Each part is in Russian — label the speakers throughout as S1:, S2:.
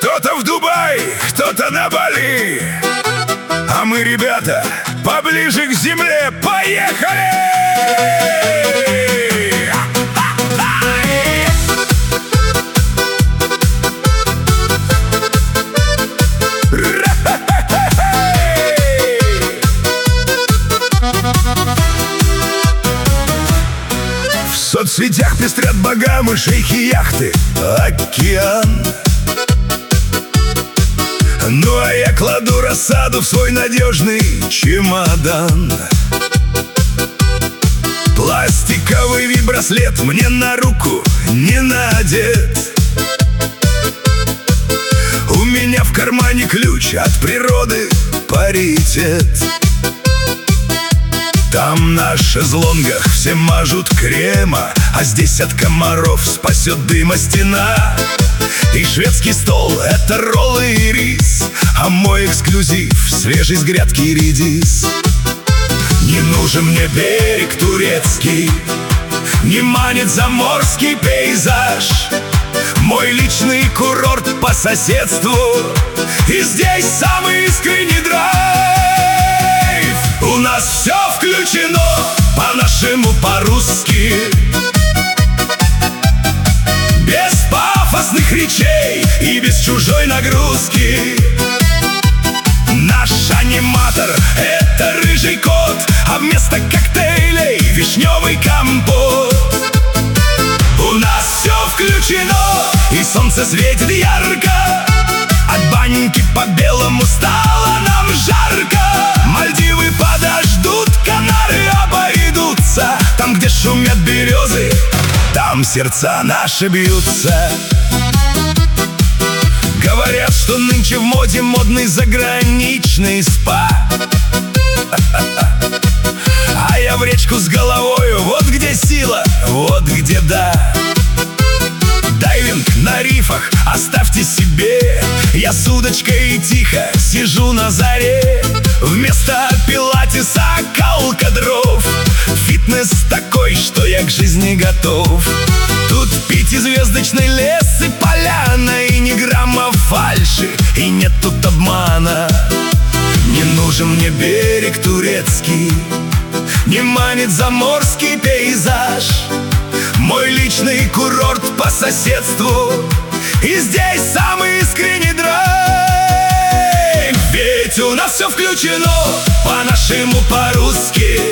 S1: Кто-то в Дубае, кто-то на Бали, а мы, ребята, поближе к земле. Поехали! В соцсетях пестрят богамы, шейхи, яхты, океан. Ну а я кладу рассаду в свой надежный чемодан. Пластиковый вибраслет мне на руку не надет. У меня в кармане ключ от природы, паритет. Там на шезлонгах все мажут крема, а здесь от комаров спасет дыма стена. И шведский стол — это роллы и рис, а мой эксклюзив — свежий с грядки редис. Не нужен мне берег турецкий, не манит заморский пейзаж. Мой личный курорт по соседству, и здесь самый искренний драйв. У нас все включено, по-нашему, по-русски, без пафосных речей и без чужой нагрузки. Наш аниматор — это рыжий кот, а вместо коктейлей вишневый компот. У нас все включено, и солнце светит ярко. От баньки по белому стало нам жарко. Мальдивы подождут, Канары обойдутся. Там, где шумят березы, там сердца наши бьются. Говорят, что нынче в моде модный заграничный спа. А я в речку с головою, вот где сила, вот где да. Дайвинг на рифах оставьте себе. Я с удочкой тихо сижу на заре. Вместо пилатеса калка дров. Фитнес такой, что я к жизни готов. Тут пятизвездочный лес и поляна, и ни грамма фальши, и нет тут обмана. Не нужен мне берег турецкий, не манит заморский пейзаж. Мой личный курорт по соседству, и здесь самый искренний драйв. Ведь у нас все включено, по-нашему, по-русски,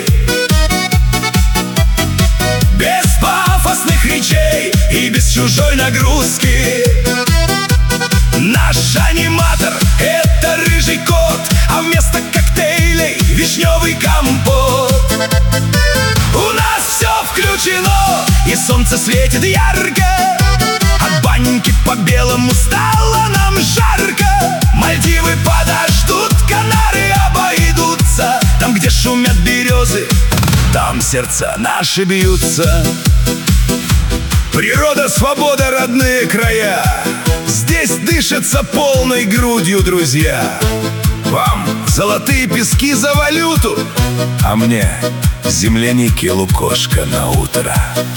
S1: без пафосных речей и без чужой нагрузки. Наш аниматор — это рыжий кот, а вместо коктейлей вишневый компот. У нас все включено, и солнце светит ярко. От баньки по белому стало нам жарко. Мальдивы подождут, Канары обойдутся. Там, где шумят березы, там сердца наши бьются. Природа, свобода, родные края. Здесь дышится полной грудью, друзья. Вам золотые пески за валюту, а мне земляники лукошко на утро.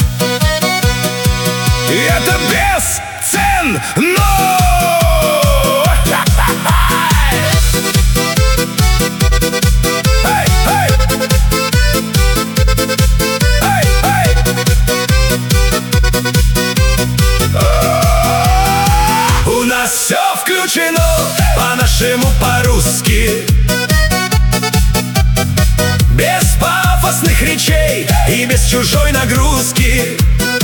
S1: И это бесценно! У нас все включено, по-нашему, по-русски, без пафосных речей и без чужой нагрузки.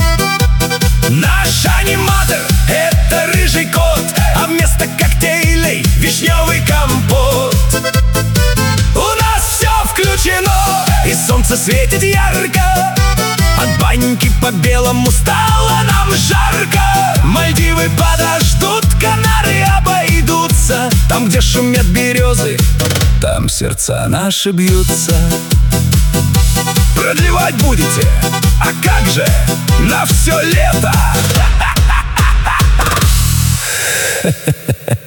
S1: Наш аниматор — это рыжий кот, а вместо коктейлей вишневый компот. У нас все включено, и солнце светит ярко. От баньки по белому стало нам жарко. Мальдивы подождут, Канары обойдутся. Там, где шумят березы, там сердца наши бьются. Продлевать будете? А как же? На все лето!